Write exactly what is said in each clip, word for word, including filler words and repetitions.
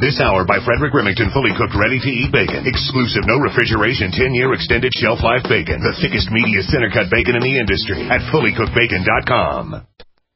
This hour by Frederick Remington, fully cooked, ready-to-eat bacon. Exclusive, no refrigeration, ten-year extended shelf life bacon. The thickest, meatiest, center-cut bacon in the industry at fully cooked bacon dot com.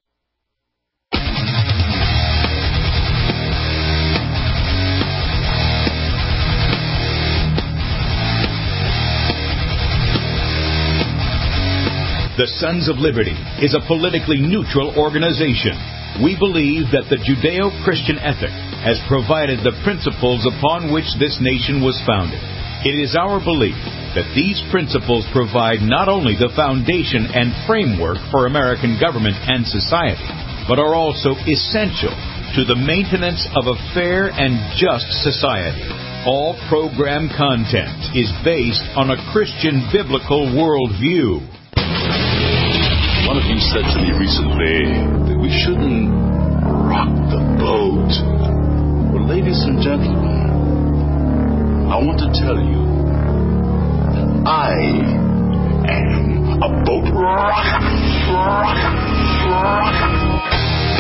The Sons of Liberty is a politically neutral organization. We believe that the Judeo-Christian ethic has provided the principles upon which this nation was founded. It is our belief that these principles provide not only the foundation and framework for American government and society, but are also essential to the maintenance of a fair and just society. All program content is based on a Christian biblical worldview. One of you said to me recently that we shouldn't rock the boat. Well, ladies and gentlemen, I want to tell you that I am a boat rocker. rocker, rocker.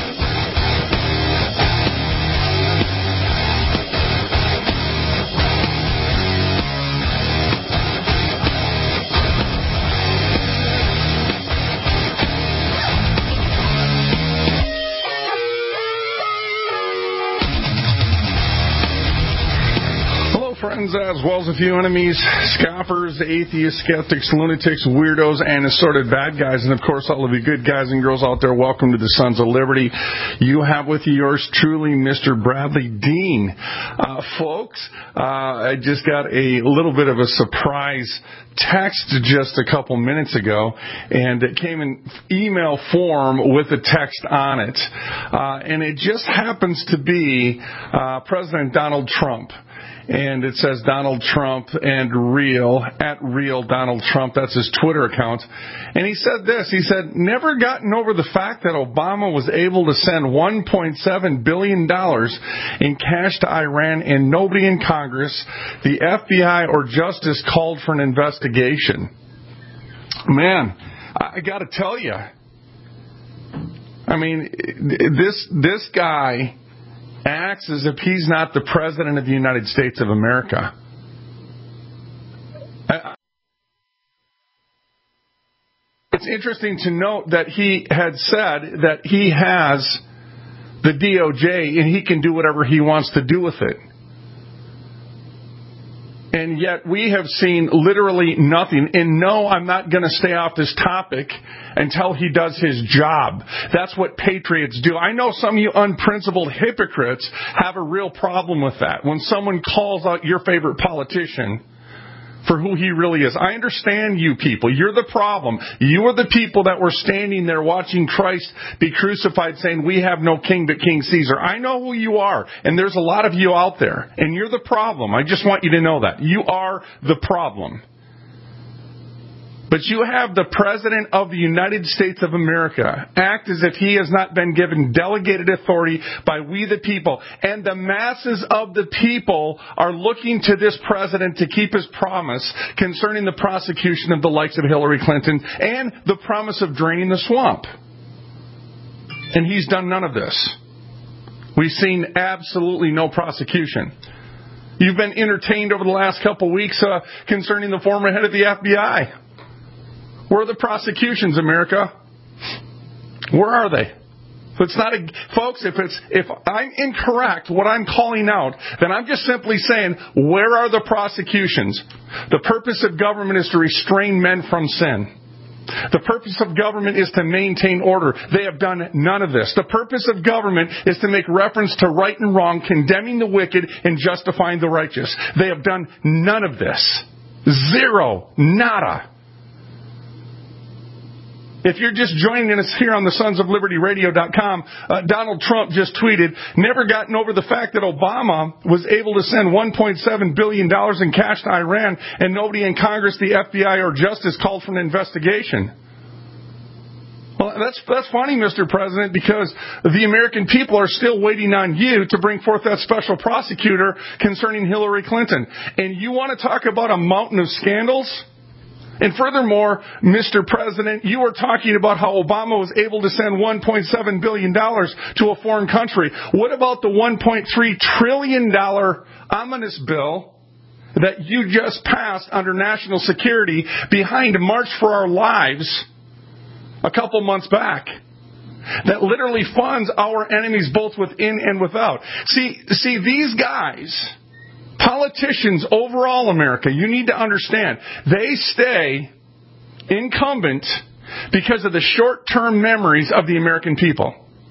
Friends, as well as a few enemies, scoffers, atheists, skeptics, lunatics, weirdos, and assorted bad guys, and of course all of you good guys and girls out there, welcome to the Sons of Liberty. You have with you yours truly, Mister Bradley Dean. Uh, folks, uh, I just got a little bit of a surprise text just a couple minutes ago, and it came in email form with a text on it, uh, and it just happens to be uh, President Donald Trump. And it says Donald Trump and real, at real Donald Trump. That's his Twitter account. And he said this. He said, never gotten over the fact that Obama was able to send one point seven billion dollars in cash to Iran and nobody in Congress, the F B I, or Justice called for an investigation. Man, I got to tell you. I mean, this this guy acts as if he's not the President of the United States of America. It's interesting to note that he had said that he has the D O J and he can do whatever he wants to do with it. And yet we have seen literally nothing. And no, I'm not going to stay off this topic until he does his job. That's what patriots do. I know some of you unprincipled hypocrites have a real problem with that. When someone calls out your favorite politician for who he really is. I understand you people. You're the problem. You are the people that were standing there watching Christ be crucified saying, we have no king but King Caesar. I know who you are, and there's a lot of you out there, and you're the problem. I just want you to know that. You are the problem. But you have the President of the United States of America act as if he has not been given delegated authority by we the people. And the masses of the people are looking to this President to keep his promise concerning the prosecution of the likes of Hillary Clinton and the promise of draining the swamp. And he's done none of this. We've seen absolutely no prosecution. You've been entertained over the last couple of weeks uh, concerning the former head of the F B I. Where are the prosecutions, America? Where are they? If it's not a, folks, if it's if I'm incorrect, what I'm calling out, then I'm just simply saying, where are the prosecutions? The purpose of government is to restrain men from sin. The purpose of government is to maintain order. They have done none of this. The purpose of government is to make reference to right and wrong, condemning the wicked and justifying the righteous. They have done none of this. Zero. Nada. If you're just joining us here on the Sons of Liberty Radio dot com, uh, Donald Trump just tweeted, never gotten over the fact that Obama was able to send one point seven billion dollars in cash to Iran and nobody in Congress, the F B I, or Justice called for an investigation. Well, that's that's funny, Mister President, because the American people are still waiting on you to bring forth that special prosecutor concerning Hillary Clinton. And you want to talk about a mountain of scandals? And furthermore, Mister President, you were talking about how Obama was able to send one point seven billion dollars to a foreign country. What about the one point three trillion dollars ominous bill that you just passed under national security behind March for Our Lives a couple months back? That literally funds our enemies both within and without. See, see, these guys, politicians overall America, you need to understand, they stay incumbent because of the short-term memories of the American people.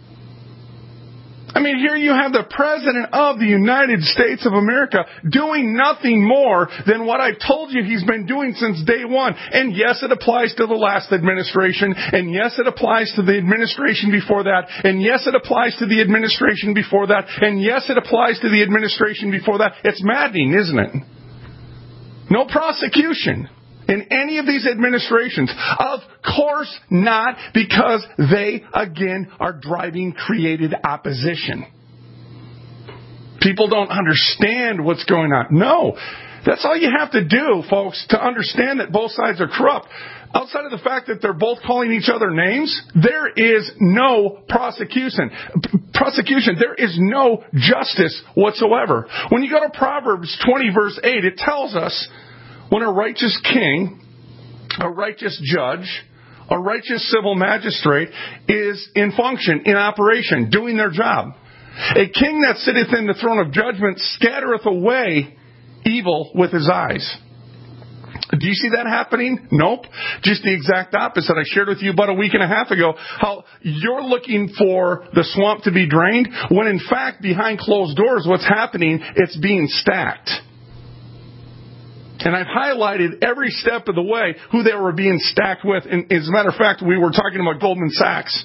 I mean, here you have the President of the United States of America doing nothing more than what I've told you he's been doing since day one. And yes, it applies to the last administration. And yes, it applies to the administration before that. And yes, it applies to the administration before that. And yes, it applies to the administration before that. It's maddening, isn't it? No prosecution in any of these administrations. Of course not, because they, again, are driving created opposition. People don't understand what's going on. No. That's all you have to do, folks, to understand that both sides are corrupt. Outside of the fact that they're both calling each other names, there is no prosecution. Prosecution. There is no justice whatsoever. When you go to Proverbs twenty, verse eight, it tells us when a righteous king, a righteous judge, a righteous civil magistrate is in function, in operation, doing their job. A king that sitteth in the throne of judgment scattereth away evil with his eyes. Do you see that happening? Nope. Just the exact opposite. I shared with you about a week and a half ago how you're looking for the swamp to be drained, when in fact, behind closed doors, what's happening, it's being stacked. And I've highlighted every step of the way who they were being stacked with. And as a matter of fact, we were talking about Goldman Sachs.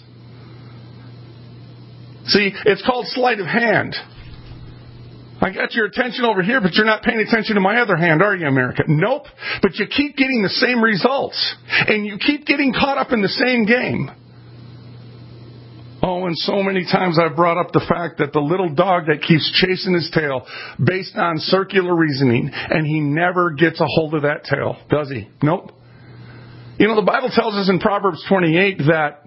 See, it's called sleight of hand. I got your attention over here, but you're not paying attention to my other hand, are you, America? Nope. But you keep getting the same results. And you keep getting caught up in the same game. Oh, and so many times I've brought up the fact that the little dog that keeps chasing his tail based on circular reasoning, and he never gets a hold of that tail, does he? Nope. You know, the Bible tells us in Proverbs twenty-eight that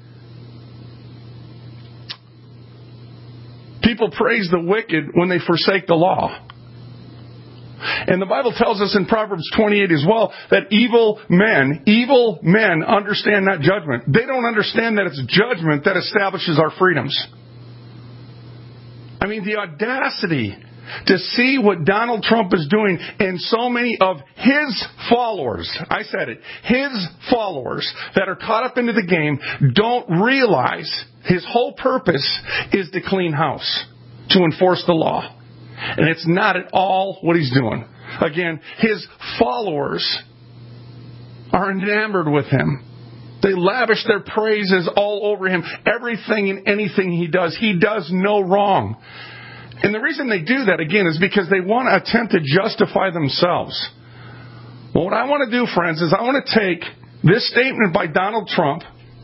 people praise the wicked when they forsake the law. And the Bible tells us in Proverbs twenty-eight as well that evil men, evil men understand not judgment. They don't understand that it's judgment that establishes our freedoms. I mean, the audacity to see what Donald Trump is doing and so many of his followers, I said it, his followers that are caught up into the game don't realize his whole purpose is to clean house, to enforce the law. And it's not at all what he's doing. Again, his followers are enamored with him. They lavish their praises all over him. Everything and anything he does, he does no wrong. And the reason they do that, again, is because they want to attempt to justify themselves. Well, what I want to do, friends, is I want to take this statement by Donald Trump,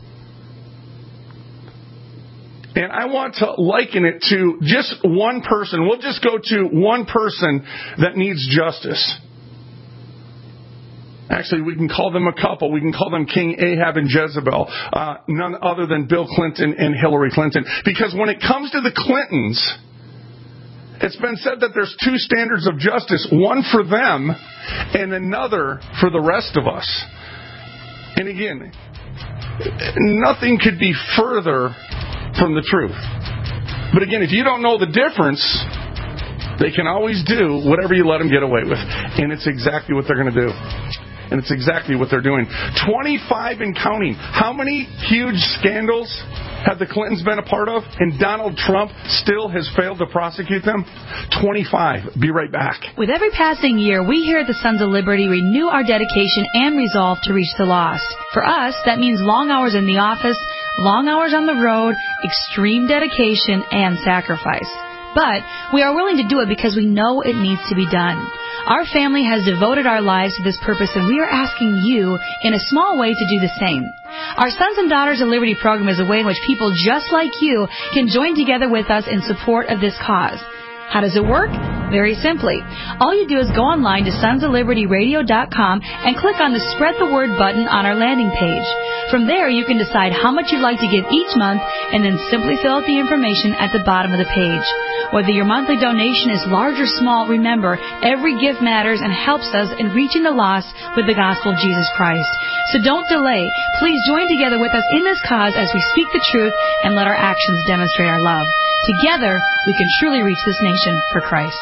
and I want to liken it to just one person. We'll just go to one person that needs justice. Actually, we can call them a couple. We can call them King Ahab and Jezebel. Uh, none other than Bill Clinton and Hillary Clinton. Because when it comes to the Clintons, it's been said that there's two standards of justice. One for them and another for the rest of us. And again, nothing could be further from the truth. But again, if you don't know the difference, they can always do whatever you let them get away with. And it's exactly what they're going to do. And it's exactly what they're doing. twenty-five and counting. How many huge scandals have the Clintons been a part of? And Donald Trump still has failed to prosecute them? twenty-five. Be right back. With every passing year, we here at the Sons of Liberty renew our dedication and resolve to reach the lost. For us, that means long hours in the office, long hours on the road, extreme dedication, and sacrifice. But we are willing to do it because we know it needs to be done. Our family has devoted our lives to this purpose, and we are asking you, in a small way, to do the same. Our Sons and Daughters of Liberty program is a way in which people just like you can join together with us in support of this cause. How does it work? Very simply, all you do is go online to sons of liberty radio dot com and click on the Spread the Word button on our landing page. From there, you can decide how much you'd like to give each month and then simply fill out the information at the bottom of the page. Whether your monthly donation is large or small, remember, every gift matters and helps us in reaching the lost with the gospel of Jesus Christ. So don't delay. Please join together with us in this cause as we speak the truth and let our actions demonstrate our love. Together, we can truly reach this nation for Christ.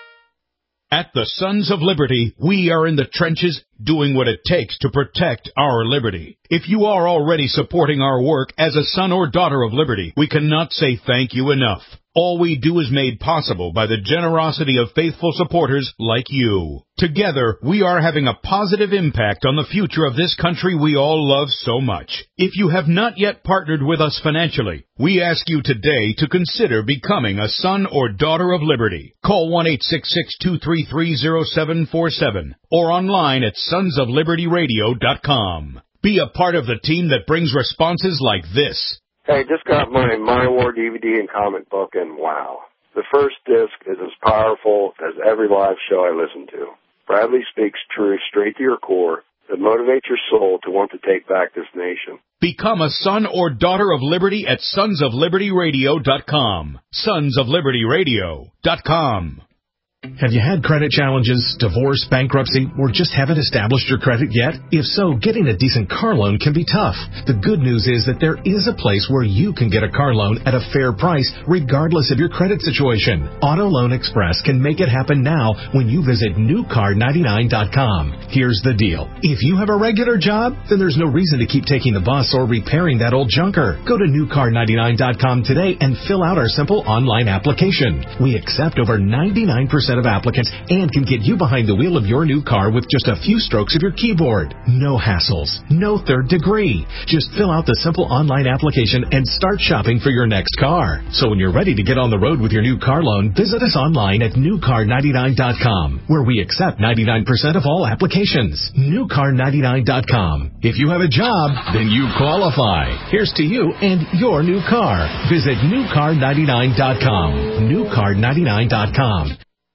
At the Sons of Liberty, we are in the trenches doing what it takes to protect our liberty. If you are already supporting our work as a son or daughter of liberty, we cannot say thank you enough. All we do is made possible by the generosity of faithful supporters like you. Together, we are having a positive impact on the future of this country we all love so much. If you have not yet partnered with us financially, we ask you today to consider becoming a son or daughter of liberty. Call one eight six six, two three three, zero seven four seven or online at sons of liberty radio dot com. Be a part of the team that brings responses like this. Hey, just got my My War D V D and comic book, and wow. The first disc is as powerful as every live show I listen to. Bradley speaks truth straight to your core that motivates your soul to want to take back this nation. Become a son or daughter of liberty at sons of liberty radio dot com. sons of liberty radio dot com. Have you had credit challenges, divorce, bankruptcy, or just haven't established your credit yet? If so, getting a decent car loan can be tough. The good news is that there is a place where you can get a car loan at a fair price, regardless of your credit situation. Auto Loan Express can make it happen now when you visit new car ninety-nine dot com. Here's the deal. If you have a regular job, then there's no reason to keep taking the bus or repairing that old junker. Go to new car ninety-nine dot com today and fill out our simple online application. We accept over ninety-nine percent of applicants and can get you behind the wheel of your new car with just a few strokes of your keyboard. No hassles, no third degree. Just fill out the simple online application and start shopping for your next car. So when you're ready to get on the road with your new car loan, visit us online at new car ninety-nine dot com, where we accept ninety-nine percent of all applications. new car ninety-nine dot com. If you have a job, then you qualify. Here's to you and your new car. Visit new car ninety-nine dot com. new car ninety-nine dot com.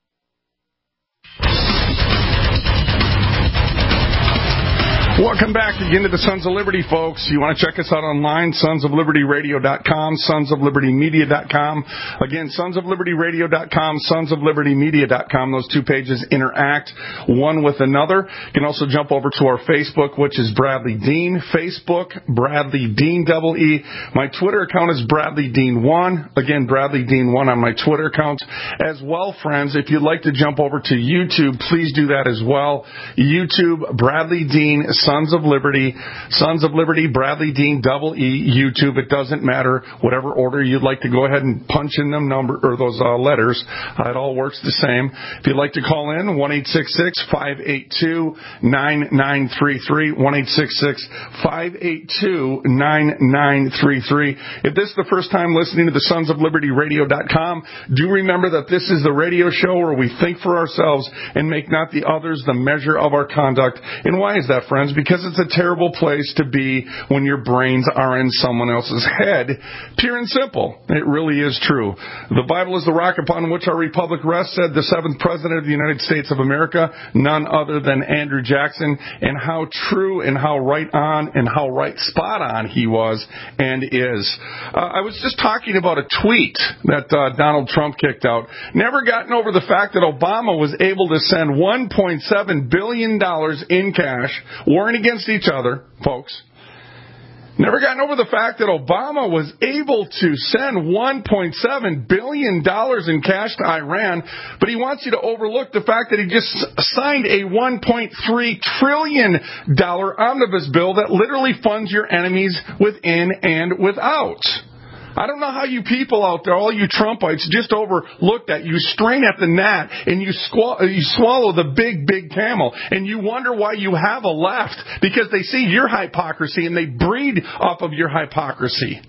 Welcome back again to the Sons of Liberty, folks. You want to check us out online, sons of liberty radio dot com, sons of liberty media dot com. Again, sons of liberty radio dot com, sons of liberty media dot com. Those two pages interact one with another. You can also jump over to our Facebook, which is Bradley Dean. Facebook, Bradley Dean, double E. My Twitter account is Bradley Dean one. Again, Bradley Dean one on my Twitter account. As well, friends, if you'd like to jump over to YouTube, please do that as well. YouTube, Bradley Dean, Sons of Liberty, Sons of Liberty, Bradley Dean, double E, YouTube. It doesn't matter. Whatever order you'd like to go ahead and punch in them number or those uh, letters. Uh, it all works the same. If you'd like to call in, one eight six six, five eight two, nine nine three three, one eight six six, five eight two, nine nine three three. If this is the first time listening to the sons of liberty radio dot com, do remember that this is the radio show where we think for ourselves and make not the others the measure of our conduct. And why is that, friends? Because it's a terrible place to be when your brains are in someone else's head. Pure and simple. It really is true. The Bible is the rock upon which our republic rests, said the seventh president of the United States of America, none other than Andrew Jackson. And how true and how right on and how right spot on he was and is. Uh, I was just talking about a tweet that uh, Donald Trump kicked out. Never gotten over the fact that Obama was able to send one point seven billion dollars in cash, warring against each other, folks. Never gotten over the fact that Obama was able to send one point seven billion dollars in cash to Iran, but he wants you to overlook the fact that he just signed a one point three trillion dollars omnibus bill that literally funds your enemies within and without. I don't know how you people out there, all you Trumpites, just overlook that. You strain at the gnat and you, squall- you swallow the big, big camel. And you wonder why you have a left, because they see your hypocrisy and they breed off of your hypocrisy.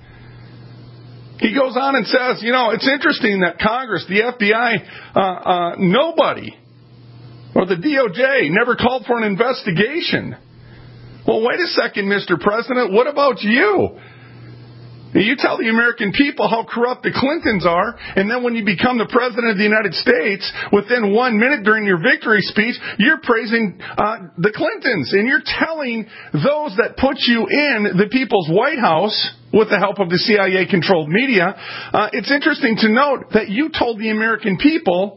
He goes on and says, you know, it's interesting that Congress, the F B I, uh, uh, nobody, or the D O J, never called for an investigation. Well, wait a second, Mister President, what about you? You tell the American people how corrupt the Clintons are, and then when you become the President of the United States, within one minute during your victory speech, you're praising uh, the Clintons, and you're telling those that put you in the people's White House with the help of the C I A-controlled media. Uh, it's interesting to note that you told the American people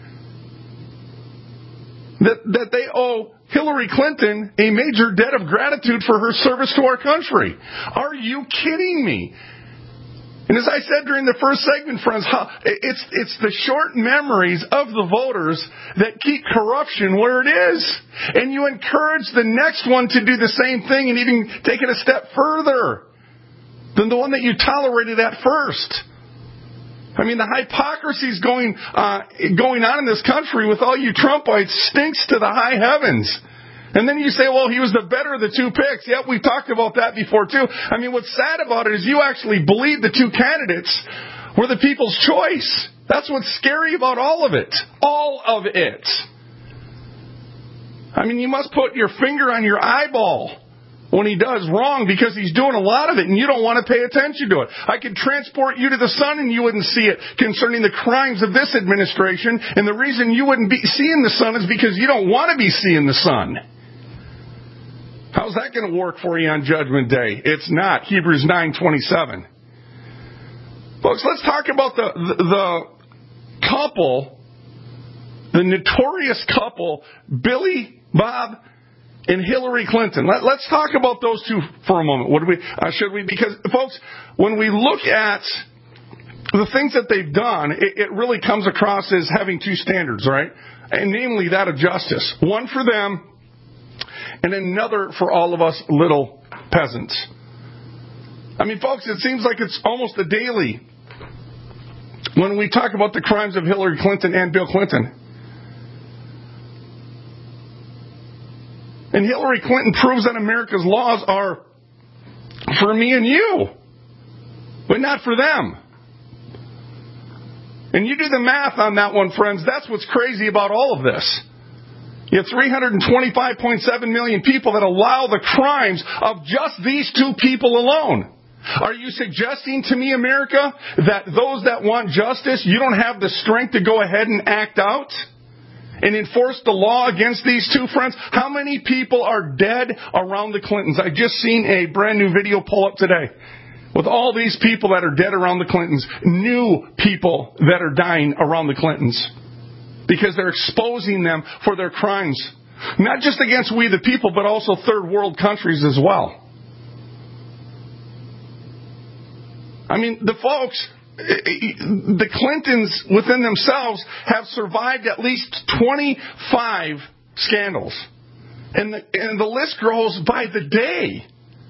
that, that they owe Hillary Clinton a major debt of gratitude for her service to our country. Are you kidding me? And as I said during the first segment, friends, it's, it's the short memories of the voters that keep corruption where it is. And you encourage the next one to do the same thing and even take it a step further than the one that you tolerated at first. I mean, the hypocrisy is going uh, going on in this country with all you Trumpites stinks to the high heavens. And then you say, well, he was the better of the two picks. Yep, we've talked about that before, too. I mean, what's sad about it is you actually believe the two candidates were the people's choice. That's what's scary about all of it. All of it. I mean, you must put your finger on your eyeball when he does wrong, because he's doing a lot of it and you don't want to pay attention to it. I could transport you to the sun and you wouldn't see it concerning the crimes of this administration, and the reason you wouldn't be seeing the sun is because you don't want to be seeing the sun. How's that going to work for you on Judgment Day? It's not. Hebrews nine twenty-seven. Folks, let's talk about the, the, the couple, the notorious couple, Billy Bob and Hillary Clinton. Let, let's talk about those two for a moment. What do we, uh, should we? Because, folks, when we look at the things that they've done, it, it really comes across as having two standards, right? And namely that of justice. One for them and another for all of us little peasants. I mean, folks, it seems like it's almost a daily when we talk about the crimes of Hillary Clinton and Bill Clinton. And Hillary Clinton proves that America's laws are for me and you, but not for them. And you do the math on that one, friends. That's what's crazy about all of this. You have three hundred twenty-five point seven million people that allow the crimes of just these two people alone. Are you suggesting to me, America, that those that want justice, you don't have the strength to go ahead and act out and enforce the law against these two, friends? How many people are dead around the Clintons? I just seen a brand new video pull up today with all these people that are dead around the Clintons, new people that are dying around the Clintons because they're exposing them for their crimes, not just against we the people, but also third world countries as well. I mean, the folks, the Clintons within themselves have survived at least twenty-five scandals. And the, and the list grows by the day.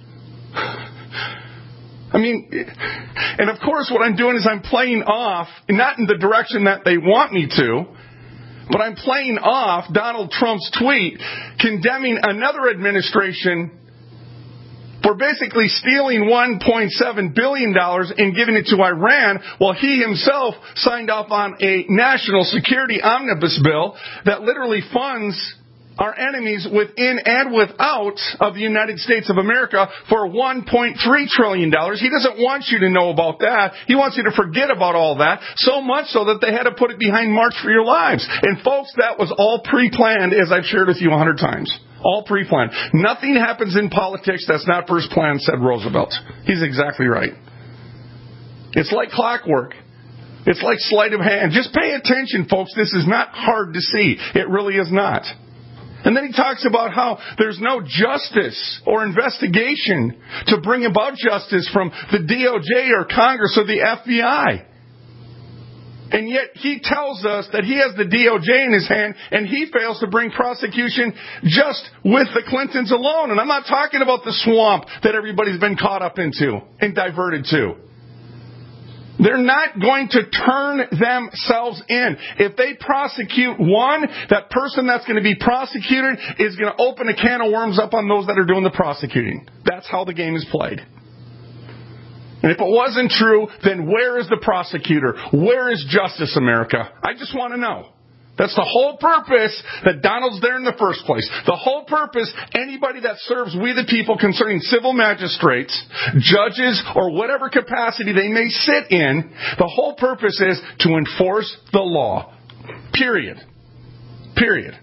I mean, and of course what I'm doing is I'm playing off, not in the direction that they want me to, but I'm playing off Donald Trump's tweet condemning another administration for basically stealing one point seven billion dollars and giving it to Iran, while he himself signed off on a national security omnibus bill that literally funds our enemies within and without of the United States of America for one point three trillion dollars. He doesn't want you to know about that. He wants you to forget about all that, so much so that they had to put it behind March for Your Lives. And folks, that was all pre-planned, as I've shared with you a hundred times. All pre-planned. Nothing happens in politics that's not first planned, said Roosevelt. He's exactly right. It's like clockwork. It's like sleight of hand. Just pay attention, folks. This is not hard to see. It really is not. And then he talks about how there's no justice or investigation to bring about justice from the D O J or Congress or the F B I. And yet he tells us that he has the D O J in his hand and he fails to bring prosecution just with the Clintons alone. And I'm not talking about the swamp that everybody's been caught up into and diverted to. They're not going to turn themselves in. If they prosecute one, that person that's going to be prosecuted is going to open a can of worms up on those that are doing the prosecuting. That's how the game is played. And if it wasn't true, then where is the prosecutor? Where is justice, America? I just want to know. That's the whole purpose that Donald's there in the first place. The whole purpose, anybody that serves we the people concerning civil magistrates, judges, or whatever capacity they may sit in, the whole purpose is to enforce the law. Period. Period.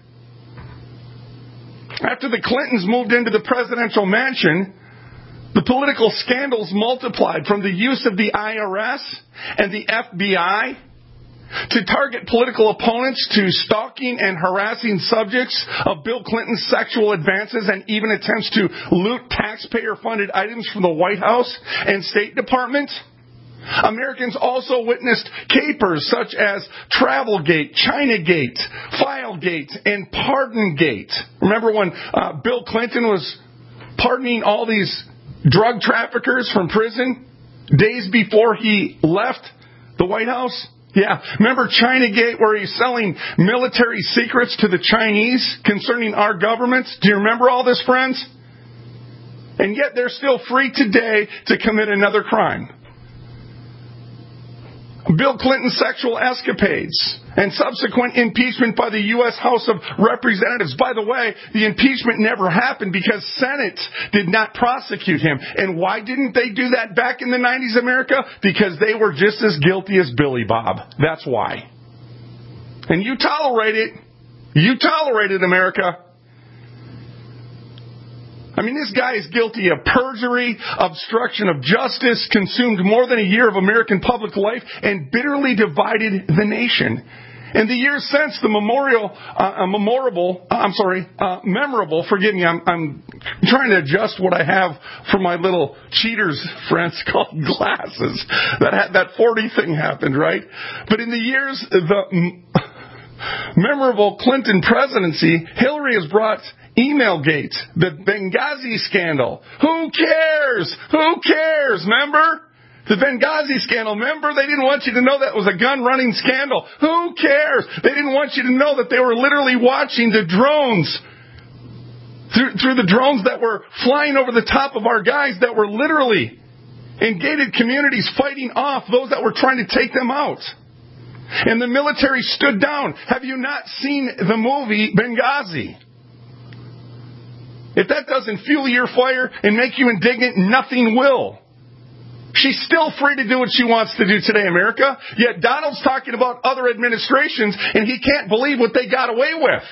After the Clintons moved into the presidential mansion, the political scandals multiplied from the use of the I R S and the F B I to target political opponents, to stalking and harassing subjects of Bill Clinton's sexual advances, and even attempts to loot taxpayer-funded items from the White House and State Department. Americans also witnessed capers such as Travelgate, Chinagate, Filegate, and Pardongate. Remember when uh, Bill Clinton was pardoning all these drug traffickers from prison days before he left the White House? Yeah. Remember Chinagate, where he's selling military secrets to the Chinese concerning our governments? Do you remember all this, friends? And yet they're still free today to commit another crime. Bill Clinton's sexual escapades and subsequent impeachment by the U S House of Representatives. By the way, the impeachment never happened because Senate did not prosecute him. And why didn't they do that back in the nineties, America? Because they were just as guilty as Billy Bob. That's why. And you tolerate it. You tolerate it, America. I mean, this guy is guilty of perjury, obstruction of justice, consumed more than a year of American public life, and bitterly divided the nation. In the years since, the memorial, uh, memorable, uh, I'm sorry, uh, memorable, forgive me, I'm, I'm trying to adjust what I have for my little cheaters friends called glasses. That had, that forty thing happened, right? But in the years, the memorable Clinton presidency, Hillary has brought Emailgate, the Benghazi scandal. Who cares? Who cares? Remember? The Benghazi scandal. Remember? They didn't want you to know that was a gun-running scandal. Who cares? They didn't want you to know that they were literally watching the drones, through, through the drones that were flying over the top of our guys that were literally in gated communities fighting off those that were trying to take them out. And the military stood down. Have you not seen the movie Benghazi? If that doesn't fuel your fire and make you indignant, nothing will. She's still free to do what she wants to do today, America. Yet Donald's talking about other administrations, and he can't believe what they got away with.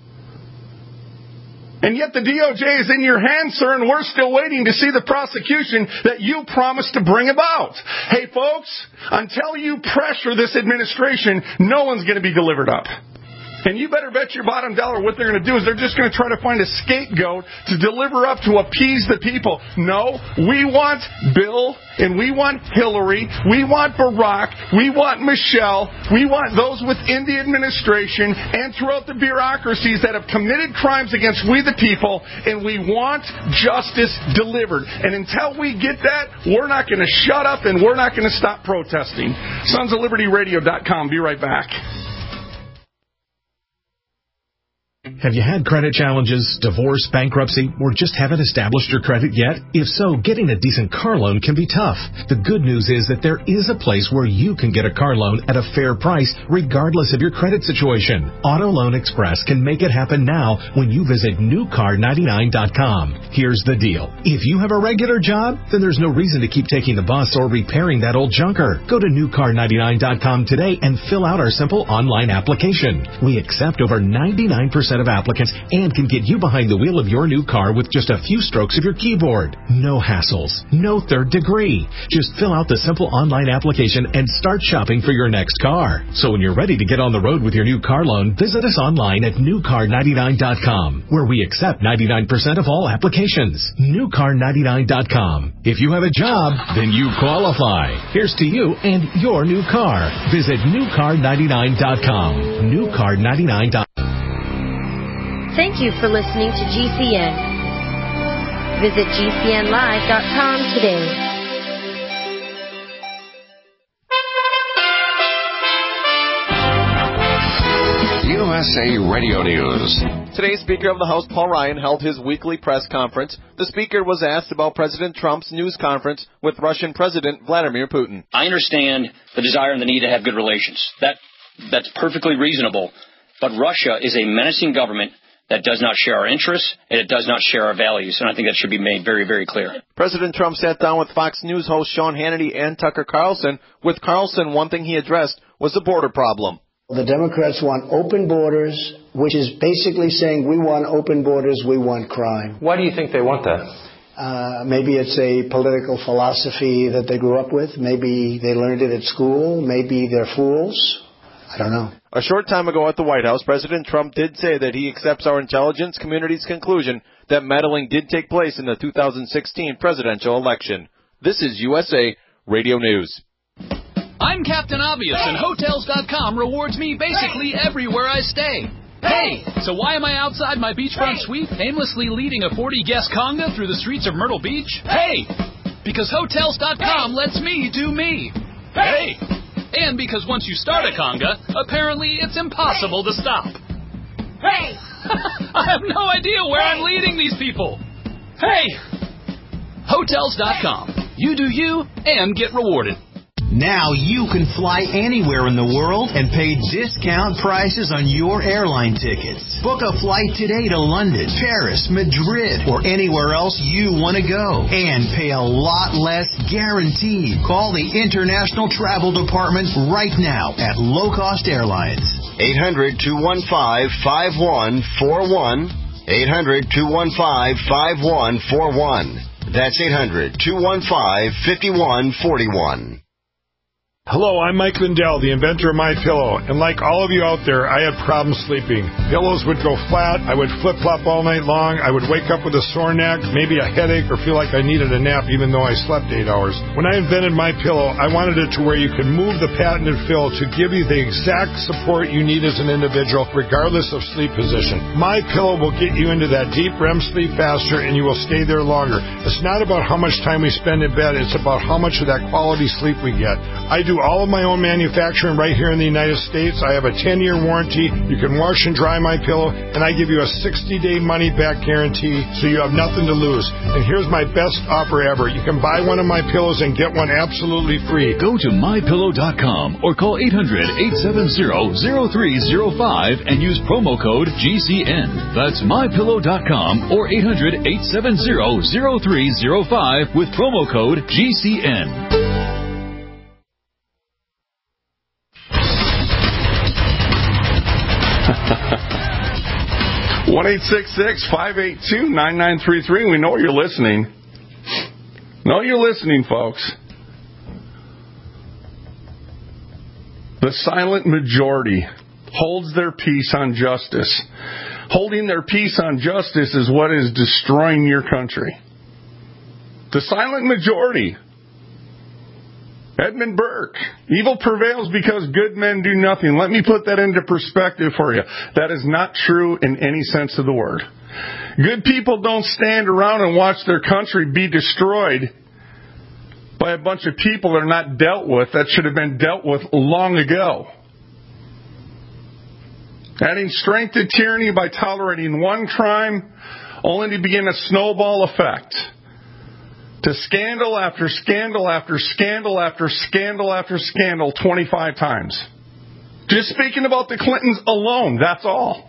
And yet the D O J is in your hands, sir, and we're still waiting to see the prosecution that you promised to bring about. Hey, folks, until you pressure this administration, no one's going to be delivered up. And you better bet your bottom dollar what they're going to do is they're just going to try to find a scapegoat to deliver up to appease the people. No, we want Bill and we want Hillary. We want Barack. We want Michelle. We want those within the administration and throughout the bureaucracies that have committed crimes against we the people. And we want justice delivered. And until we get that, we're not going to shut up and we're not going to stop protesting. Sons of Liberty Radio dot com. Be right back. Have you had credit challenges, divorce, bankruptcy, or just haven't established your credit yet? If so, getting a decent car loan can be tough. The good news is that there is a place where you can get a car loan at a fair price, regardless of your credit situation. Auto Loan Express can make it happen now when you visit new car ninety-nine dot com. Here's the deal. If you have a regular job, then there's no reason to keep taking the bus or repairing that old junker. Go to new car ninety-nine dot com today and fill out our simple online application. We accept over ninety-nine percent of applicants and can get you behind the wheel of your new car with just a few strokes of your keyboard. No hassles, no third degree. Just fill out the simple online application and start shopping for your next car. So when you're ready to get on the road with your new car loan, visit us online at new car ninety-nine dot com, where we accept ninety-nine percent of all applications. new car ninety-nine dot com. If you have a job, then you qualify. Here's to you and your new car. Visit new car ninety-nine dot com. new car ninety-nine dot com. Thank you for listening to G C N. Visit G C N live dot com today. U S A Radio News. Today, Speaker of the House Paul Ryan held his weekly press conference. The Speaker was asked about President Trump's news conference with Russian President Vladimir Putin. I understand the desire and the need to have good relations. That That's perfectly reasonable. But Russia is a menacing government that does not share our interests, and it does not share our values. And I think that should be made very, very clear. President Trump sat down with Fox News host Sean Hannity and Tucker Carlson. With Carlson, one thing he addressed was the border problem. The Democrats want open borders, which is basically saying we want open borders, we want crime. Why do you think they want that? Uh, maybe it's a political philosophy that they grew up with. Maybe they learned it at school. Maybe they're fools. I don't know. A short time ago at the White House, President Trump did say that he accepts our intelligence community's conclusion that meddling did take place in the two thousand sixteen presidential election. This is U S A Radio News. I'm Captain Obvious, and Hotels dot com rewards me basically everywhere I stay. Hey! So why am I outside my beachfront suite aimlessly leading a forty-guest conga through the streets of Myrtle Beach? Hey! Because Hotels dot com lets me do me. Hey! And because once you start a conga, apparently it's impossible to stop. Hey! I have no idea where I'm leading these people. Hey! Hotels dot com. You do you and get rewarded. Now you can fly anywhere in the world and pay discount prices on your airline tickets. Book a flight today to London, Paris, Madrid, or anywhere else you want to go. And pay a lot less guaranteed. Call the International Travel Department right now at Low Cost Airlines. eight hundred, two one five, five one four one. eight hundred, two one five, five one four one. That's eight hundred, two one five, five one four one. Hello, I'm Mike Lindell, the inventor of MyPillow, and like all of you out there, I had problems sleeping. Pillows would go flat, I would flip-flop all night long, I would wake up with a sore neck, maybe a headache, or feel like I needed a nap even though I slept eight hours. When I invented MyPillow, I wanted it to where you could move the patented fill to give you the exact support you need as an individual, regardless of sleep position. MyPillow will get you into that deep R E M sleep faster, and you will stay there longer. It's not about how much time we spend in bed, it's about how much of that quality sleep we get. I do all of my own manufacturing right here in the United States. I have a ten-year warranty. You can wash and dry my pillow, and I give you a sixty-day money-back guarantee, so you have nothing to lose. And here's my best offer ever. You can buy one of my pillows and get one absolutely free. Go to my pillow dot com or call eight hundred, eight seven zero, zero three zero five and use promo code G C N. That's my pillow dot com or eight hundred, eight seven zero, zero three zero five with promo code G C N. one eight six six, five eight two, nine nine three three. We know you're listening. Know you're listening, folks. The silent majority holds their peace on justice. Holding their peace on justice is what is destroying your country. The silent majority. Edmund Burke, evil prevails because good men do nothing. Let me put that into perspective for you. That is not true in any sense of the word. Good people don't stand around and watch their country be destroyed by a bunch of people that are not dealt with, that should have been dealt with long ago. Adding strength to tyranny by tolerating one crime only to begin a snowball effect. To scandal after scandal after scandal after scandal after scandal twenty-five times. Just speaking about the Clintons alone, that's all.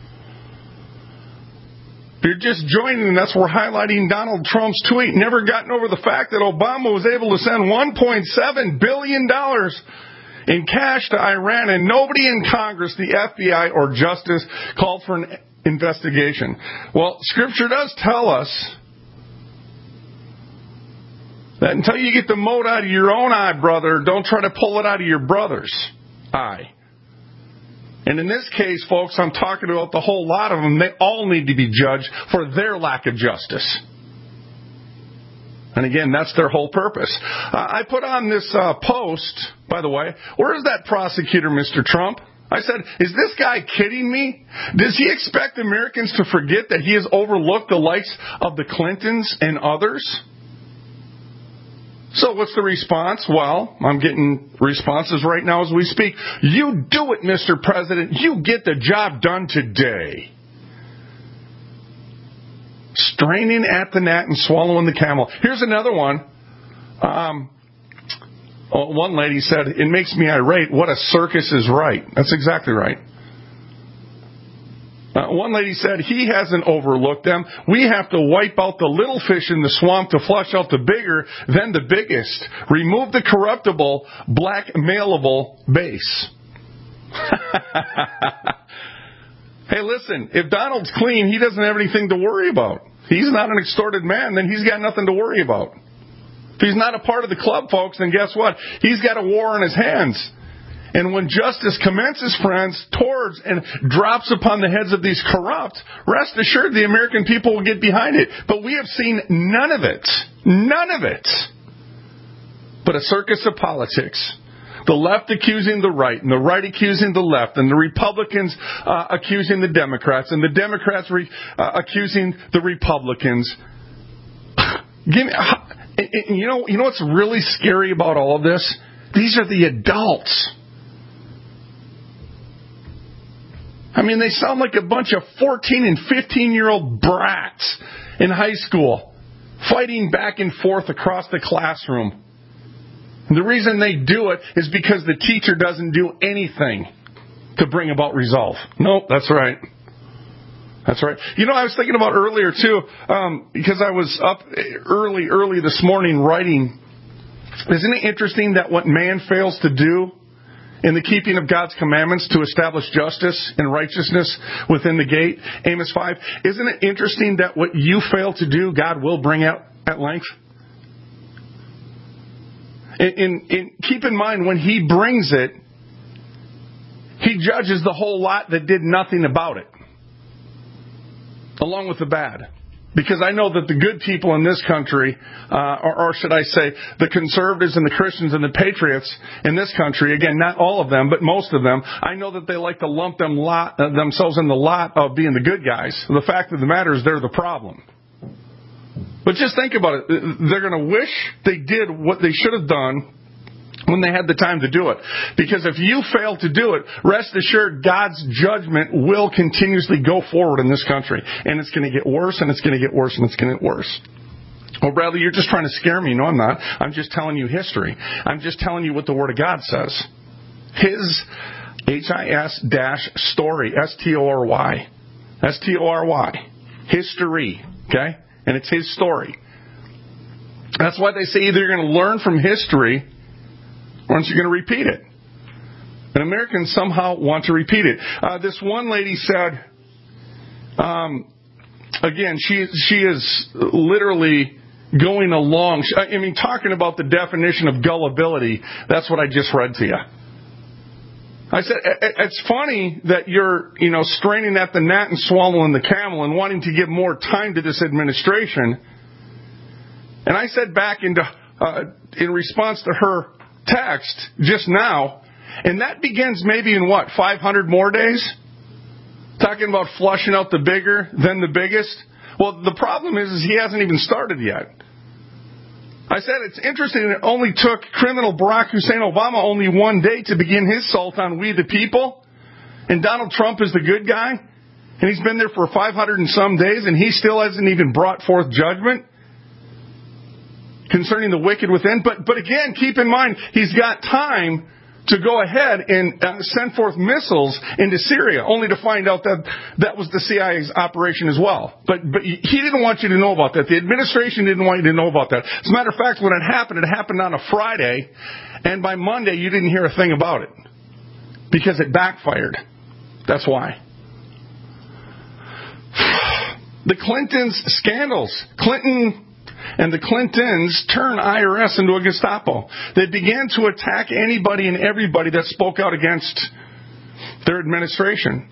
If you're just joining us, we're highlighting Donald Trump's tweet. Never gotten over the fact that Obama was able to send one point seven billion dollars in cash to Iran, and nobody in Congress, the F B I, or Justice called for an investigation. Well, Scripture does tell us that until you get the mote out of your own eye, brother, don't try to pull it out of your brother's eye. And in this case, folks, I'm talking about the whole lot of them. They all need to be judged for their lack of justice. And again, that's their whole purpose. Uh, I put on this uh, post, by the way, where is that prosecutor, Mister Trump? I said, is this guy kidding me? Does he expect Americans to forget that he has overlooked the likes of the Clintons and others? So what's the response? Well, I'm getting responses right now as we speak. You do it, Mister President. You get the job done today. Straining at the gnat and swallowing the camel. Here's another one. Um, oh, one lady said, it makes me irate. What a circus is right. That's exactly right. Uh, one lady said he hasn't overlooked them. We have to wipe out the little fish in the swamp to flush out the bigger, then the biggest. Remove the corruptible, blackmailable base. Hey, listen, if Donald's clean, he doesn't have anything to worry about. He's not an extorted man, then he's got nothing to worry about. If he's not a part of the club, folks, then guess what? He's got a war on his hands. And when justice commences, friends, towards and drops upon the heads of these corrupt, rest assured the American people will get behind it. But we have seen none of it. None of it. But a circus of politics. The left accusing the right, and the right accusing the left, and the Republicans uh, accusing the Democrats, and the Democrats re- uh, accusing the Republicans. Give me, uh, and you know, you know what's really scary about all of this? These are the adults. I mean, they sound like a bunch of fourteen and fifteen-year-old brats in high school fighting back and forth across the classroom. And the reason they do it is because the teacher doesn't do anything to bring about resolve. Nope, that's right. That's right. You know, I was thinking about earlier, too, um, because I was up early, early this morning writing. Isn't it interesting that what man fails to do in the keeping of God's commandments to establish justice and righteousness within the gate, Amos five, isn't it interesting that what you fail to do, God will bring out at length? And, and, and keep in mind, when He brings it, He judges the whole lot that did nothing about it, along with the bad. Because I know that the good people in this country, uh, or, or should I say, the conservatives and the Christians and the patriots in this country, again, not all of them, but most of them, I know that they like to lump them lot, uh, themselves in the lot of being the good guys. The fact of the matter is they're the problem. But just think about it. They're going to wish they did what they should have done when they had the time to do it. Because if you fail to do it, rest assured God's judgment will continuously go forward in this country. And it's going to get worse, and it's going to get worse, and it's going to get worse. Well, Bradley, you're just trying to scare me. No, I'm not. I'm just telling you history. I'm just telling you what the Word of God says. His H I S dash story, S T O R Y. S T O R Y. History. Okay? And it's His story. That's why they say either you're going to learn from history, or you're going to repeat it. And Americans somehow want to repeat it. Uh, this one lady said, um, again, she she is literally going along. I mean, talking about the definition of gullibility, that's what I just read to you. I said, it's funny that you're, you know, straining at the gnat and swallowing the camel and wanting to give more time to this administration. And I said back into, uh, in response to her text just now, and that begins maybe in what, five hundred more days? Talking about flushing out the bigger than the biggest. Well, the problem is, is he hasn't even started yet. I said it's interesting it only took criminal Barack Hussein Obama only one day to begin his assault on we the people, and Donald Trump is the good guy, and he's been there for five hundred and some days, and he still hasn't even brought forth judgment concerning the wicked within. But but again, keep in mind, he's got time to go ahead and uh, send forth missiles into Syria, only to find out that that was the C I A's operation as well. But but he didn't want you to know about that. The administration didn't want you to know about that. As a matter of fact, when it happened, it happened on a Friday, and by Monday you didn't hear a thing about it because it backfired. That's why. The Clintons scandals. Clinton and the Clintons turned I R S into a Gestapo. They began to attack anybody and everybody that spoke out against their administration.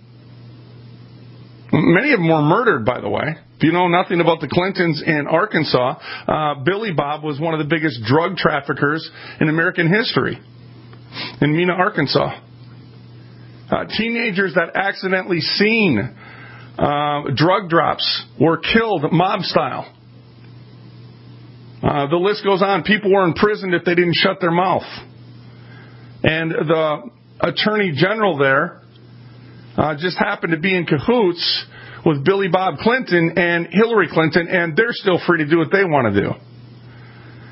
Many of them were murdered, by the way. If you know nothing about the Clintons in Arkansas, uh, Billy Bob was one of the biggest drug traffickers in American history in Mena, Arkansas. Uh, teenagers that accidentally seen uh, drug drops were killed mob style. Uh, the list goes on. People were imprisoned if they didn't shut their mouth. And the attorney general there uh, just happened to be in cahoots with Billy Bob Clinton and Hillary Clinton, and they're still free to do what they want to do.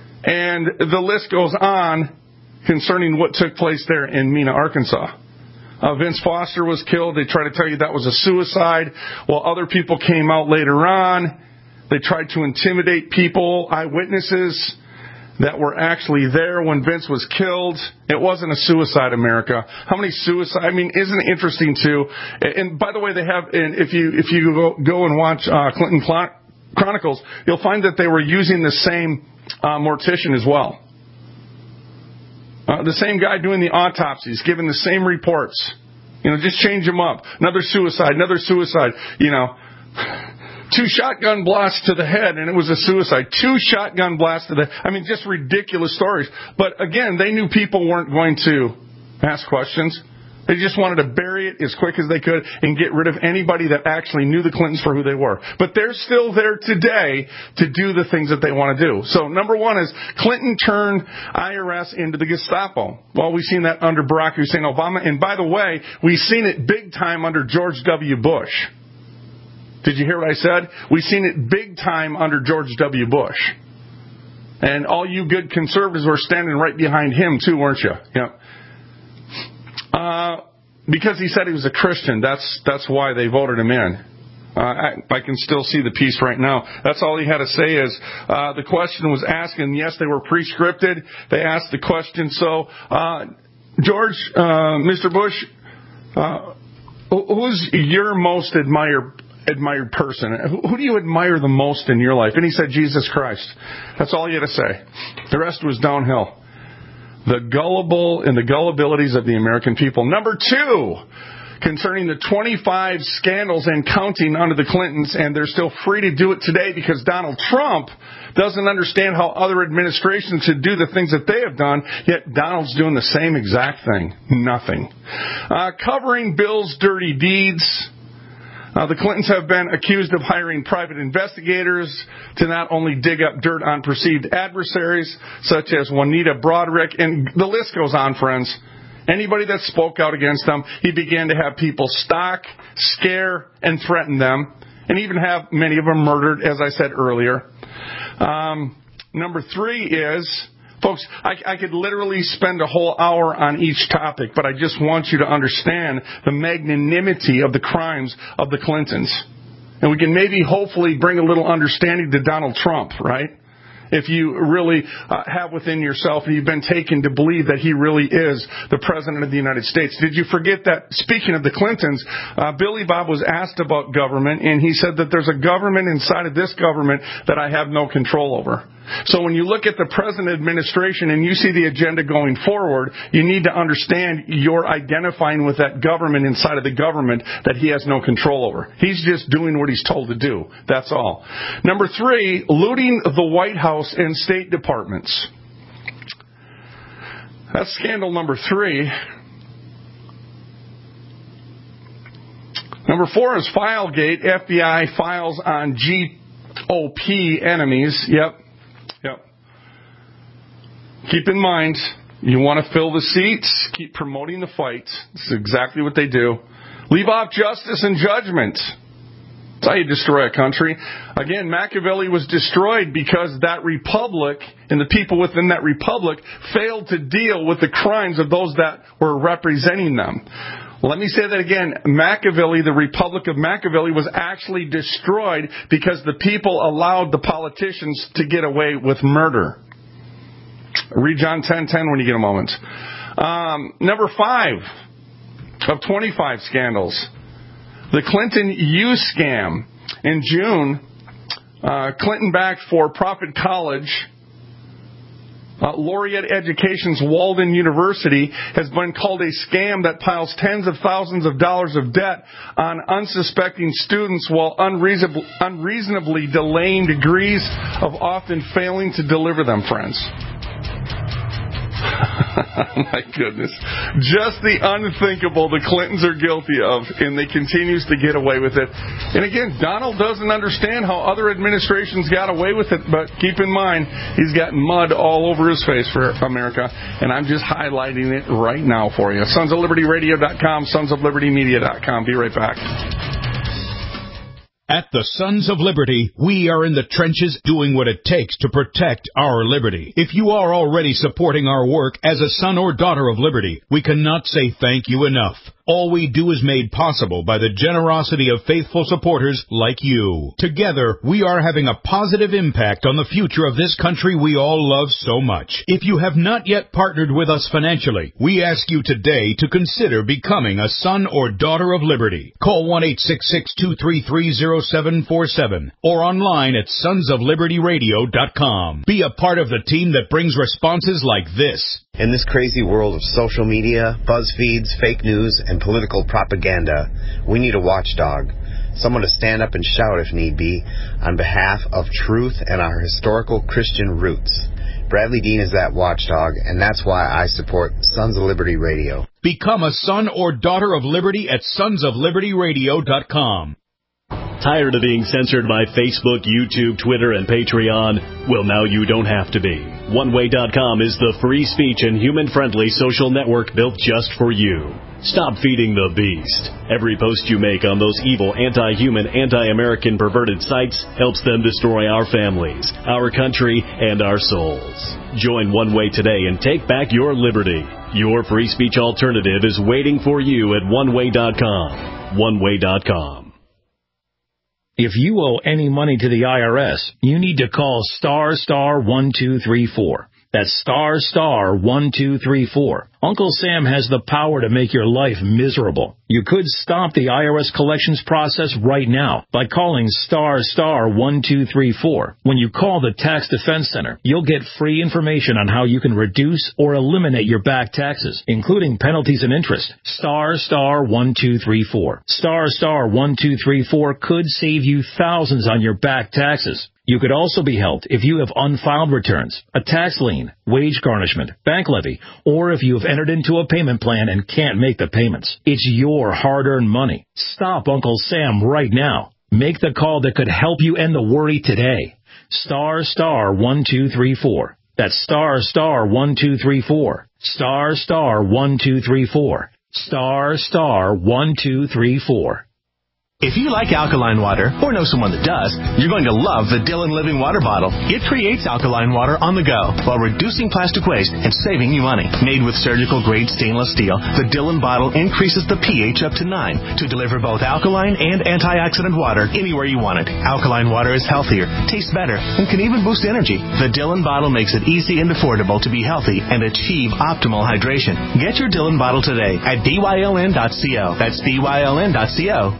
And the list goes on concerning what took place there in Mena, Arkansas. Uh, Vince Foster was killed. They tried to tell you that was a suicide. While other people came out later on, they tried to intimidate people, eyewitnesses that were actually there when Vince was killed. It wasn't a suicide, America. How many suicide? I mean, isn't it interesting too? And by the way, they have. And if you if you go, go and watch uh, Clinton Chronicles, you'll find that they were using the same uh, mortician as well. Uh, the same guy doing the autopsies, giving the same reports. You know, just change them up. Another suicide, another suicide. You know, two shotgun blasts to the head, and it was a suicide. Two shotgun blasts to the... I mean, just ridiculous stories. But again, they knew people weren't going to ask questions. They just wanted to bury it as quick as they could and get rid of anybody that actually knew the Clintons for who they were. But they're still there today to do the things that they want to do. So number one is Clinton turned I R S into the Gestapo. Well, we've seen that under Barack Hussein Obama. And by the way, we've seen it big time under George W. Bush. Did you hear what I said? We've seen it big time under George W. Bush. And all you good conservatives were standing right behind him too, weren't you? Yeah. Uh, because he said he was a Christian. That's that's why they voted him in. Uh, I, I can still see the piece right now. That's all he had to say is uh, the question was asked, and yes, they were pre-scripted. They asked the question. So, uh, George, uh, Mister Bush, uh, who's your most admired admired person? Who, who do you admire the most in your life? And he said, Jesus Christ. That's all he had to say. The rest was downhill. The gullible and the gullibilities of the American people. Number two, concerning the twenty-five scandals and counting under the Clintons, and they're still free to do it today because Donald Trump doesn't understand how other administrations should do the things that they have done, yet Donald's doing the same exact thing. Nothing. Uh, covering Bill's dirty deeds. Uh, the Clintons have been accused of hiring private investigators to not only dig up dirt on perceived adversaries, such as Juanita Broaddrick, and the list goes on, friends. Anybody that spoke out against them, he began to have people stalk, scare, and threaten them, and even have many of them murdered, as I said earlier. Um, number three is... Folks, I, I could literally spend a whole hour on each topic, but I just want you to understand the magnanimity of the crimes of the Clintons. And we can maybe hopefully bring a little understanding to Donald Trump, right? If you really uh, have within yourself and you've been taken to believe that he really is the President of the United States. Did you forget that, speaking of the Clintons, uh, Billy Bob was asked about government, and he said that there's a government inside of this government that I have no control over. So when you look at the present administration and you see the agenda going forward, you need to understand you're identifying with that government inside of the government that he has no control over. He's just doing what he's told to do. That's all. Number three, looting the White House and State Departments. That's scandal number three. Number four is Filegate. F B I files on G O P enemies. Yep. Yep. Keep in mind, you want to fill the seats, keep promoting the fight. This is exactly what they do. Leave off justice and judgment. That's how you destroy a country. Again, Machiavelli was destroyed because that republic and the people within that republic failed to deal with the crimes of those that were representing them. Let me say that again. Machiavelli, the Republic of Machiavelli, was actually destroyed because the people allowed the politicians to get away with murder. Read John ten ten when you get a moment. Um, number five of twenty-five scandals. The Clinton youth scam. In June, uh, Clinton-backed for-profit college, Uh, Laureate Education's Walden University has been called a scam that piles tens of thousands of dollars of debt on unsuspecting students while unreasonably, unreasonably delaying degrees of often failing to deliver them, friends. Oh my goodness. Just the unthinkable the Clintons are guilty of, and they continues to get away with it. And again, Donald doesn't understand how other administrations got away with it, but keep in mind, he's got mud all over his face for America, and I'm just highlighting it right now for you. Sons of Liberty Radio dot com, Sons of Liberty Media dot com. Be right back. At the Sons of Liberty, we are in the trenches doing what it takes to protect our liberty. If you are already supporting our work as a son or daughter of liberty, we cannot say thank you enough. All we do is made possible by the generosity of faithful supporters like you. Together, we are having a positive impact on the future of this country we all love so much. If you have not yet partnered with us financially, we ask you today to consider becoming a son or daughter of liberty. Call one eight six six, two three three, zero seven four seven or online at sons of liberty radio dot com. Be a part of the team that brings responses like this. In this crazy world of social media, buzz feeds, fake news, and political propaganda, we need a watchdog. Someone to stand up and shout if need be on behalf of truth and our historical Christian roots. Bradley Dean is that watchdog, and that's why I support Sons of Liberty Radio. Become a son or daughter of liberty at sons of liberty radio dot com. Tired of being censored by Facebook, YouTube, Twitter, and Patreon? Well, now you don't have to be. one way dot com is the free speech and human-friendly social network built just for you. Stop feeding the beast. Every post you make on those evil, anti-human, anti-American perverted sites helps them destroy our families, our country, and our souls. Join One Way today and take back your liberty. Your free speech alternative is waiting for you at one way dot com. one way dot com. If you owe any money to the I R S, you need to call star star one two three four. That's star star one two three four. Uncle Sam has the power to make your life miserable. You could stop the I R S collections process right now by calling star star one two three four. When you call the Tax Defense Center, you'll get free information on how you can reduce or eliminate your back taxes, including penalties and interest. Star star one two three four. Star star one two three four could save you thousands on your back taxes. You could also be helped if you have unfiled returns, a tax lien, wage garnishment, bank levy, or if you have entered into a payment plan and can't make the payments. It's your hard-earned money. Stop Uncle Sam right now. Make the call that could help you end the worry today. Star star one two three four. That's star star one two three four. Star star one two three four. Star star one two three four. If you like alkaline water, or know someone that does, you're going to love the Dillon Living Water Bottle. It creates alkaline water on the go while reducing plastic waste and saving you money. Made with surgical-grade stainless steel, the Dillon bottle increases the pH up to nine to deliver both alkaline and antioxidant water anywhere you want it. Alkaline water is healthier, tastes better, and can even boost energy. The Dillon bottle makes it easy and affordable to be healthy and achieve optimal hydration. Get your Dillon bottle today at B Y L N dot co. That's B Y L N dot co.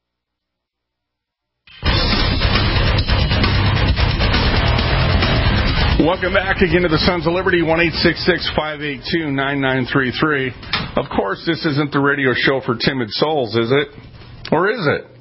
Welcome back again to the Sons of Liberty, one eight six six, five eight two, nine nine three three. Of course, this isn't the radio show for timid souls, is it? Or is it?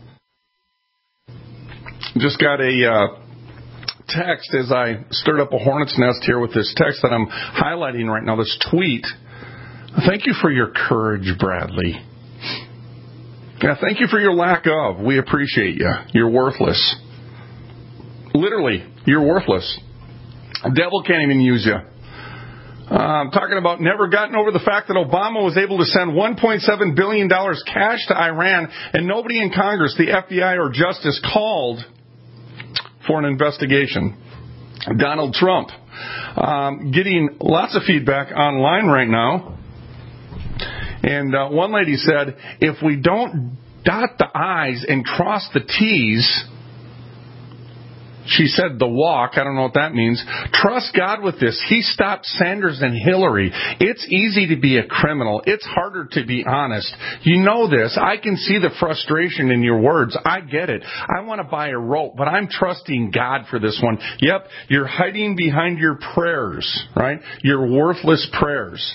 Just got a uh, text as I stirred up a hornet's nest here with this text that I'm highlighting right now, this tweet. Thank you for your courage, Bradley. Yeah, thank you for your lack of. We appreciate you. You're worthless. Literally, you're worthless. The devil can't even use you. Uh, I'm talking about never gotten over the fact that Obama was able to send one point seven billion dollars cash to Iran, and nobody in Congress, the F B I, or Justice called for an investigation. Donald Trump, um, getting lots of feedback online right now. And uh, one lady said, if we don't dot the I's and cross the T's, she said the walk, I don't know what that means. Trust God with this. He stopped Sanders and Hillary. It's easy to be a criminal. It's harder to be honest. You know this. I can see the frustration in your words. I get it. I want to buy a rope, but I'm trusting God for this one. Yep, you're hiding behind your prayers, right? Your worthless prayers.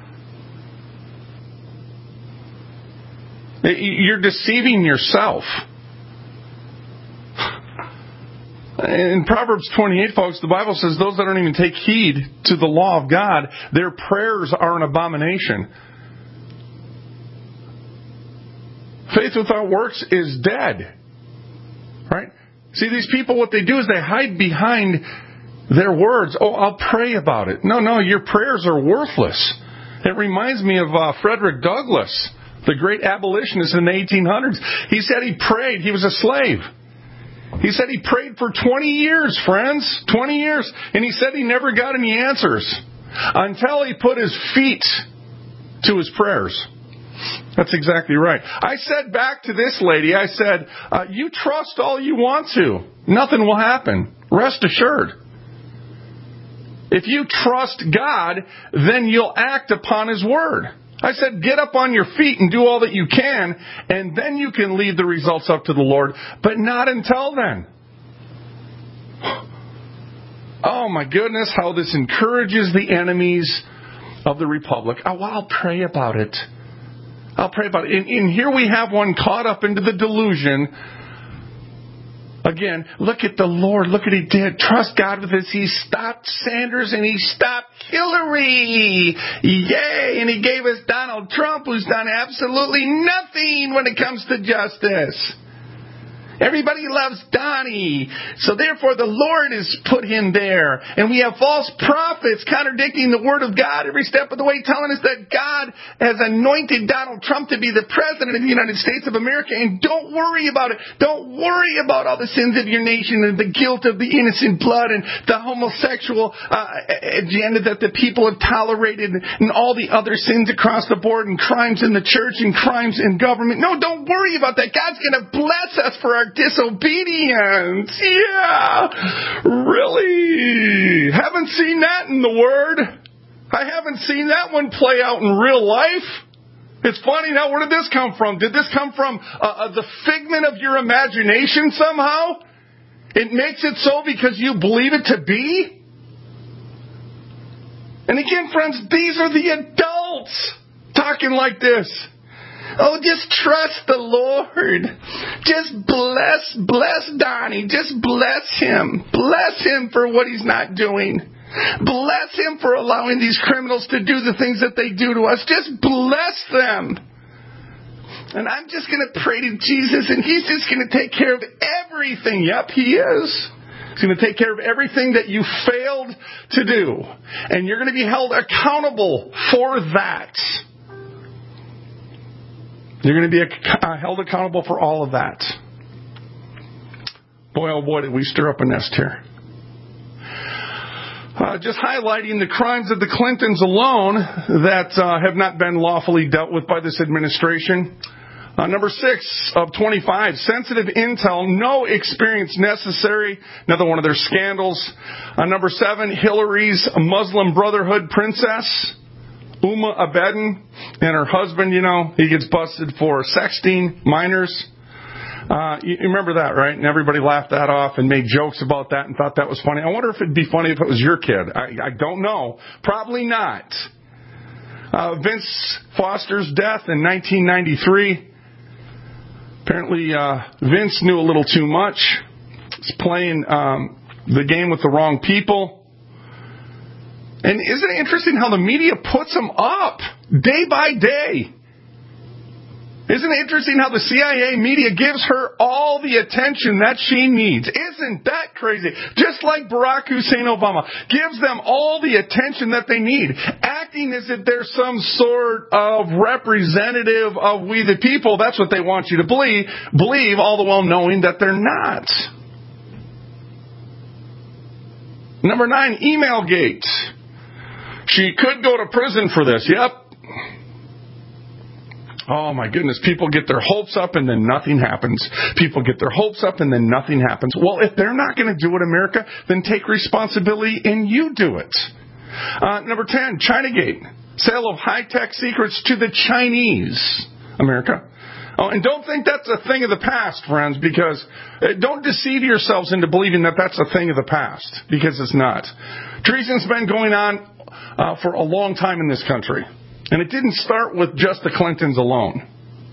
You're deceiving yourself. In Proverbs twenty-eight, folks, the Bible says those that don't even take heed to the law of God, their prayers are an abomination. Faith without works is dead. Right? See, these people, what they do is they hide behind their words. Oh, I'll pray about it. No, no, your prayers are worthless. It reminds me of uh, Frederick Douglass, the great abolitionist in the eighteen hundreds. He said he prayed. He was a slave. He said he prayed for twenty years, friends. twenty years. And he said he never got any answers until he put his feet to his prayers. That's exactly right. I said back to this lady, I said, uh, you trust all you want to. Nothing will happen. Rest assured. If you trust God, then you'll act upon His Word. I said, get up on your feet and do all that you can, and then you can leave the results up to the Lord, but not until then. Oh my goodness, how this encourages the enemies of the Republic. Oh, well, I'll pray about it. I'll pray about it. And, and here we have one caught up into the delusion. Again, look at the Lord. Look what He did. Trust God with this. He stopped Sanders and He stopped Hillary. Yay! And He gave us Donald Trump, who's done absolutely nothing when it comes to justice. Everybody loves Donnie. So therefore the Lord has put him there. And we have false prophets contradicting the Word of God every step of the way, telling us that God has anointed Donald Trump to be the President of the United States of America. And don't worry about it. Don't worry about all the sins of your nation and the guilt of the innocent blood and the homosexual uh, agenda that the people have tolerated and all the other sins across the board and crimes in the church and crimes in government. No, don't worry about that. God's going to bless us for our disobedience. Yeah. Really? Haven't seen that in the Word. I haven't seen that one play out in real life. It's funny now, where did this come from? Did this come from uh, uh, the figment of your imagination somehow? It makes it so because you believe it to be? And again, friends, these are the adults talking like this. Oh, just trust the Lord. Just bless, bless Donnie. Just bless him. Bless him for what he's not doing. Bless him for allowing these criminals to do the things that they do to us. Just bless them. And I'm just going to pray to Jesus, and He's just going to take care of everything. Yep, He is. He's going to take care of everything that you failed to do. And you're going to be held accountable for that. You're going to be uh, held accountable for all of that. Boy, oh boy, did we stir up a nest here. Uh, just highlighting the crimes of the Clintons alone that uh, have not been lawfully dealt with by this administration. Uh, number six of twenty-five, sensitive intel, no experience necessary. Another one of their scandals. Uh, number seven, Hillary's Muslim Brotherhood princess, Uma Abedin, and her husband, you know, he gets busted for sexting minors. Uh, you remember that, right? And everybody laughed that off and made jokes about that and thought that was funny. I wonder if it'd be funny if it was your kid. I, I don't know. Probably not. Uh, Vince Foster's death in nineteen ninety-three. Apparently, uh, Vince knew a little too much. He's playing um, the game with the wrong people. And isn't it interesting how the media puts him up day by day? Isn't it interesting how the C I A media gives her all the attention that she needs? Isn't that crazy? Just like Barack Hussein Obama gives them all the attention that they need, acting as if they're some sort of representative of we the people. That's what they want you to believe, believe all the while knowing that they're not. Number nine, Emailgate. She could go to prison for this. Yep. Oh my goodness, people get their hopes up and then nothing happens. People get their hopes up and then nothing happens. Well, if they're not going to do it, America, then take responsibility and you do it. Uh, number ten, Chinagate. Sale of high-tech secrets to the Chinese. America. Oh, and don't think that's a thing of the past, friends, because uh, don't deceive yourselves into believing that that's a thing of the past, because it's not. Treason's been going on uh, for a long time in this country. And it didn't start with just the Clintons alone.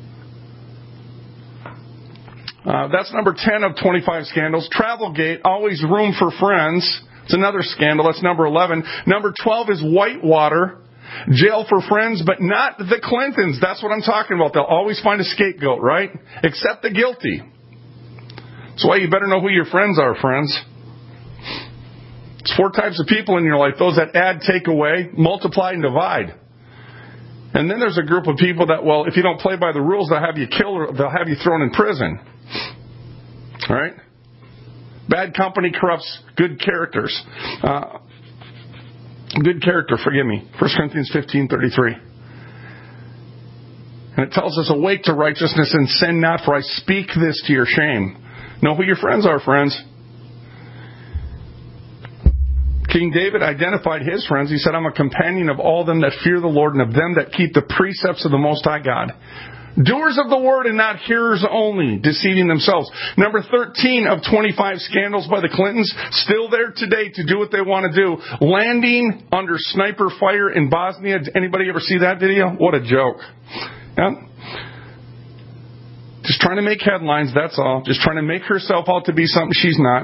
Uh, that's number ten of twenty-five scandals. Travelgate, always room for friends. It's another scandal. That's number eleven. Number twelve is Whitewater. Jail for friends, but not the Clintons. That's what I'm talking about. They'll always find a scapegoat, right? Except the guilty. That's why you better know who your friends are, friends. It's four types of people in your life. Those that add, take away, multiply, and divide. And then there's a group of people that, well, if you don't play by the rules, they'll have you killed or they'll have you thrown in prison. All right? Bad company corrupts good characters. Uh, good character, forgive me. First Corinthians fifteen thirty-three. And it tells us, awake to righteousness and sin not, for I speak this to your shame. Know who your friends are, friends. King David identified his friends. He said, I'm a companion of all them that fear the Lord and of them that keep the precepts of the Most High God. Doers of the word and not hearers only, deceiving themselves. Number thirteen of twenty-five scandals by the Clintons, still there today to do what they want to do. Landing under sniper fire in Bosnia. Did anybody ever see that video? What a joke. Yeah. Just trying to make headlines, that's all. Just trying to make herself out to be something she's not.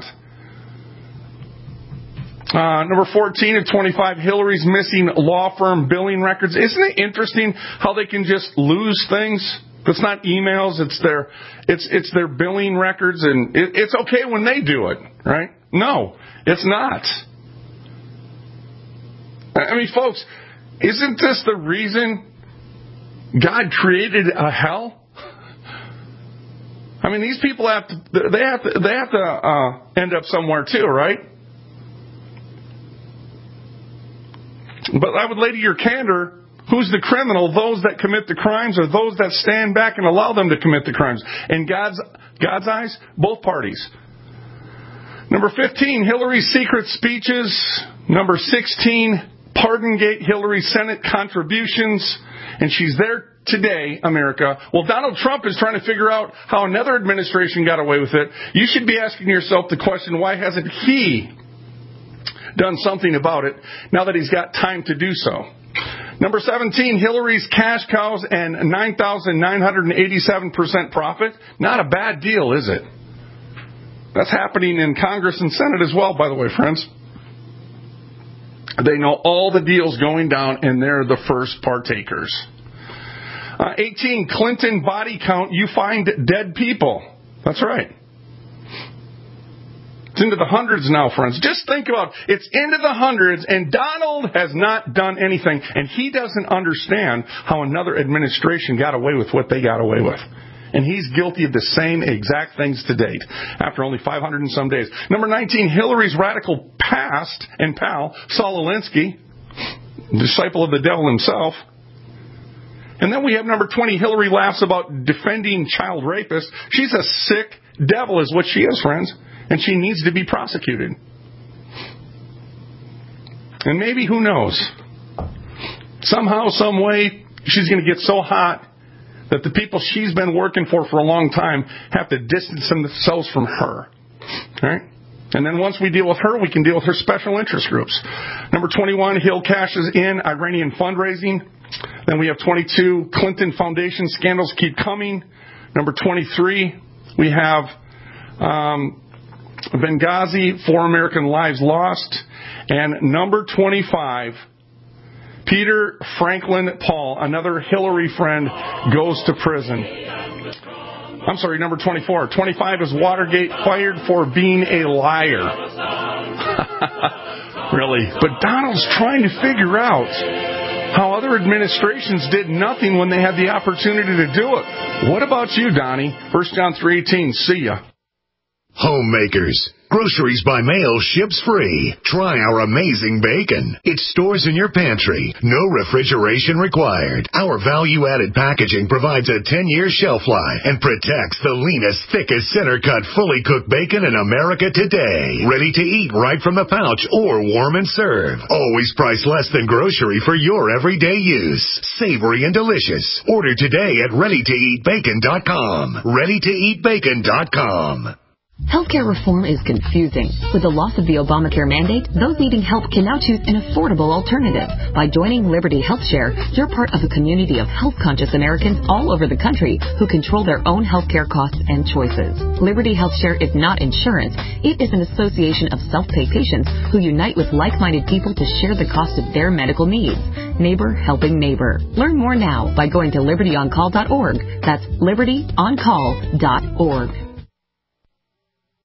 Uh, number fourteen of twenty-five, Hillary's missing law firm billing records. Isn't it interesting how they can just lose things? It's not emails, it's their, it's, it's their billing records, and it, it's okay when they do it, right? No, it's not. I mean, folks, isn't this the reason God created a hell? I mean, these people have to, they have to, they have to, uh, end up somewhere too, right? But I would lay to your candor, who's the criminal? Those that commit the crimes or those that stand back and allow them to commit the crimes? In God's, God's eyes, both parties. Number fifteen, Hillary's secret speeches. Number sixteen, Pardongate, Hillary's Senate contributions. And she's there today, America. Well, Donald Trump is trying to figure out how another administration got away with it. You should be asking yourself the question, why hasn't he done something about it now that he's got time to do so? Number seventeen, Hillary's cash cows and nine thousand nine hundred eighty-seven percent profit. Not a bad deal, is it? That's happening in Congress and Senate as well, by the way, friends. They know all the deals going down, and they're the first partakers. Uh, eighteen, Clinton body count, you find dead people. That's right. It's into the hundreds now, friends. Just think about it. It's into the hundreds, and Donald has not done anything, and he doesn't understand how another administration got away with what they got away with. And he's guilty of the same exact things to date, after only five hundred and some days. Number nineteen, Hillary's radical past and pal, Saul Alinsky, disciple of the devil himself. And then we have number twenty, Hillary laughs about defending child rapists. She's a sick devil is what she is, friends. And she needs to be prosecuted. And maybe, who knows, somehow, some way, she's going to get so hot that the people she's been working for for a long time have to distance themselves from her. All right? And then once we deal with her, we can deal with her special interest groups. Number twenty-one, Hill cashes in Iranian fundraising. Then we have twenty-two, Clinton Foundation scandals keep coming. Number twenty-three, we have um, Benghazi, four American lives lost. And number twenty-five, Peter Franklin Paul, another Hillary friend, goes to prison. I'm sorry, number twenty-four. twenty-five is Watergate, fired for being a liar. Really. But Donald's trying to figure out how other administrations did nothing when they had the opportunity to do it. What about you, Donnie? First John three eighteen. See ya. Homemakers. Groceries by mail ships free. Try our amazing bacon. It stores in your pantry. No refrigeration required. Our value-added packaging provides a ten-year shelf life and protects the leanest, thickest, center-cut, fully cooked bacon in America today. Ready to eat right from the pouch or warm and serve. Always priced less than grocery for your everyday use. Savory and delicious. Order today at ready to eat bacon dot com. ready to eat bacon dot com. Healthcare reform is confusing. With the loss of the Obamacare mandate, those needing help can now choose an affordable alternative. By joining Liberty HealthShare, you're part of a community of health-conscious Americans all over the country who control their own healthcare costs and choices. Liberty HealthShare is not insurance. It is an association of self-pay patients who unite with like-minded people to share the cost of their medical needs. Neighbor helping neighbor. Learn more now by going to liberty on call dot org. That's liberty on call dot org.